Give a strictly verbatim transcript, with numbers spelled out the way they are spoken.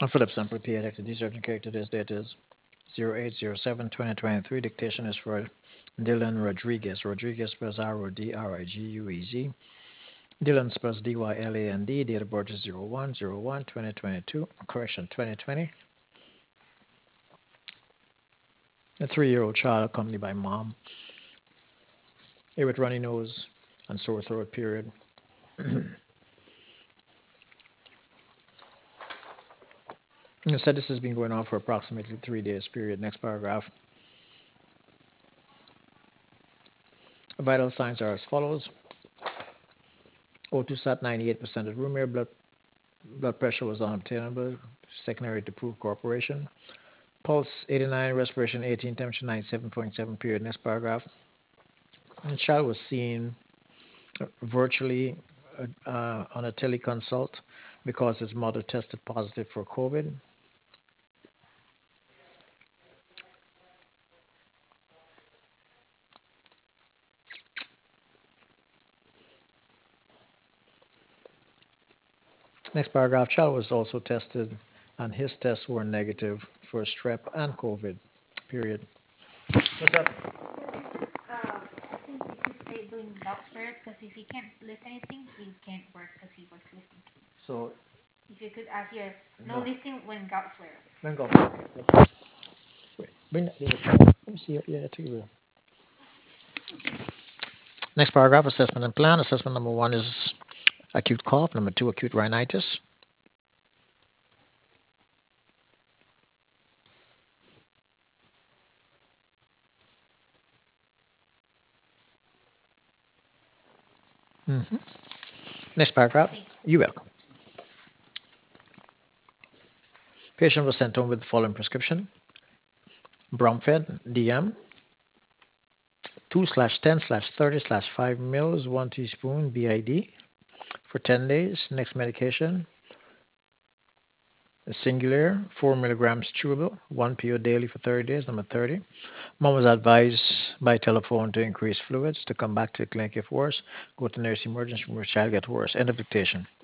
Phillips and prepared active research and character. Today's date is zero eight zero seven twenty twenty-three. Dictation is for Dylan Rodriguez. Rodriguez spells R O D R I G U E Z. Dylan spells D Y L A N D. Date of birth is zero one zero one twenty twenty-two. Correction, twenty twenty. A three-year-old child accompanied by mom. Here with runny nose and sore throat period. It said this has been going on for approximately three days period. Next paragraph. Vital signs are as follows. O two sat ninety-eight percent of room air. Blood, blood pressure was unobtainable. Secondary to poor cooperation. Pulse eighty-nine, respiration eighteen, temperature ninety-seven point seven period. Next paragraph. The child was seen virtually uh, uh, on a teleconsult because his mother tested positive for COVID. Next paragraph, child was also tested and his tests were negative for strep and COVID, period. What's up? Uh, I think you should stay doing gout flare because if you can't lift anything, you can't work because he works lifting. So, If you could ask here, no no. lifting when gout flare. Then go. Okay. Wait, bring that little child. Let me see. Yeah, take it. Next paragraph, assessment and plan. Assessment number one is acute cough. Number two, acute rhinitis. Mm-hmm. Next paragraph, Thank you welcome. Patient was sent home with the following prescription. Bromfed, D M, two slash ten slash thirty slash five mils, one teaspoon, B I D, for ten days. Next medication, Singular, four milligrams chewable, one P O daily for thirty days. Number thirty. Mom was advised by telephone to increase fluids, to come back to the clinic if worse, go to nurse emergency room if child get worse. End of dictation.